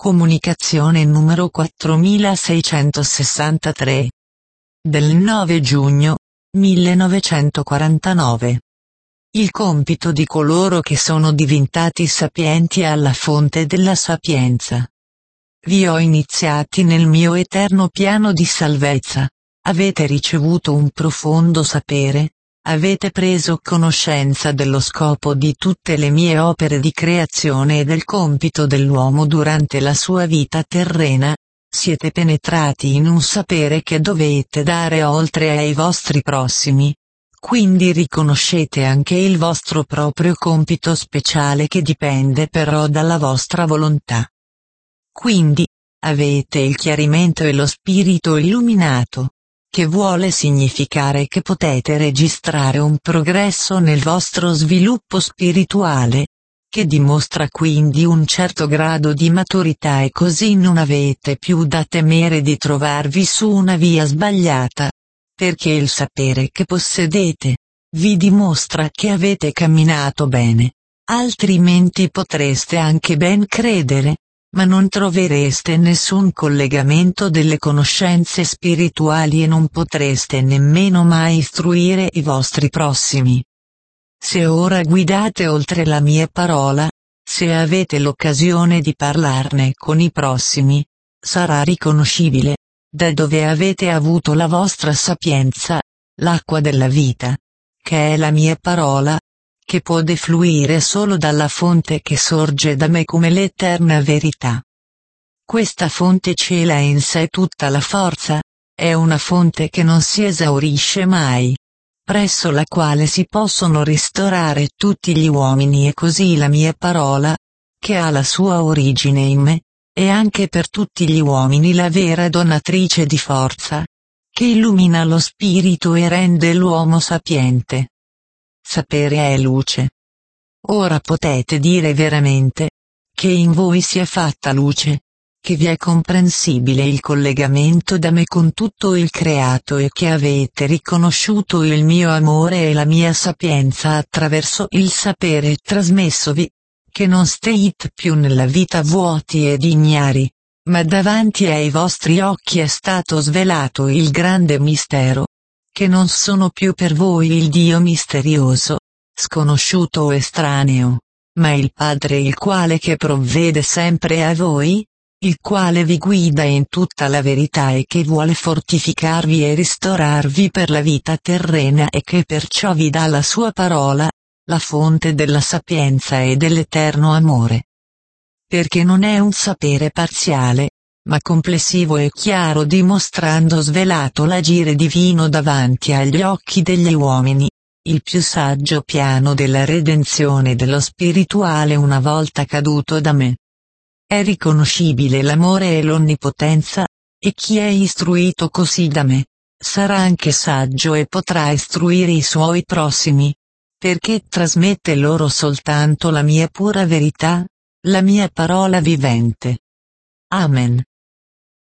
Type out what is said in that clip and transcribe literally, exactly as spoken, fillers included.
Comunicazione numero quattromilaseicentosessantatré. Del nove giugno millenovecentoquarantanove. Il compito di coloro che sono diventati sapienti è alla fonte della sapienza. Vi ho iniziati nel mio eterno piano di salvezza. Avete ricevuto un profondo sapere. Avete preso conoscenza dello scopo di tutte le mie opere di creazione e del compito dell'uomo durante la sua vita terrena. Siete penetrati in un sapere che dovete dare oltre ai vostri prossimi. Quindi riconoscete anche il vostro proprio compito speciale che dipende però dalla vostra volontà. Quindi, avete il chiarimento e lo spirito illuminato, che vuole significare che potete registrare un progresso nel vostro sviluppo spirituale, che dimostra quindi un certo grado di maturità e così non avete più da temere di trovarvi su una via sbagliata, perché il sapere che possedete vi dimostra che avete camminato bene, altrimenti potreste anche ben credere, ma non trovereste nessun collegamento delle conoscenze spirituali e non potreste nemmeno mai istruire i vostri prossimi. Se ora guidate oltre la mia parola, se avete l'occasione di parlarne con i prossimi, sarà riconoscibile, da dove avete avuto la vostra sapienza, l'acqua della vita, che è la mia parola, che può defluire solo dalla fonte che sorge da me come l'eterna verità. Questa fonte cela in sé tutta la forza, è una fonte che non si esaurisce mai, presso la quale si possono ristorare tutti gli uomini e così la mia parola, che ha la sua origine in me, è anche per tutti gli uomini la vera donatrice di forza, che illumina lo spirito e rende l'uomo sapiente. Sapere è luce. Ora potete dire veramente, che in voi si è fatta luce, che vi è comprensibile il collegamento da me con tutto il creato e che avete riconosciuto il mio amore e la mia sapienza attraverso il sapere trasmessovi, che non state più nella vita vuoti ed ignari, ma davanti ai vostri occhi è stato svelato il grande mistero, che non sono più per voi il Dio misterioso, sconosciuto o estraneo, ma il Padre il quale che provvede sempre a voi, il quale vi guida in tutta la verità e che vuole fortificarvi e ristorarvi per la vita terrena e che perciò vi dà la sua parola, la fonte della sapienza e dell'eterno amore. Perché non è un sapere parziale, ma complessivo e chiaro dimostrando svelato l'agire divino davanti agli occhi degli uomini, il più saggio piano della redenzione dello spirituale una volta caduto da me. È riconoscibile l'amore e l'onnipotenza, e chi è istruito così da me, sarà anche saggio e potrà istruire i suoi prossimi, perché trasmette loro soltanto la mia pura verità, la mia parola vivente. Amen.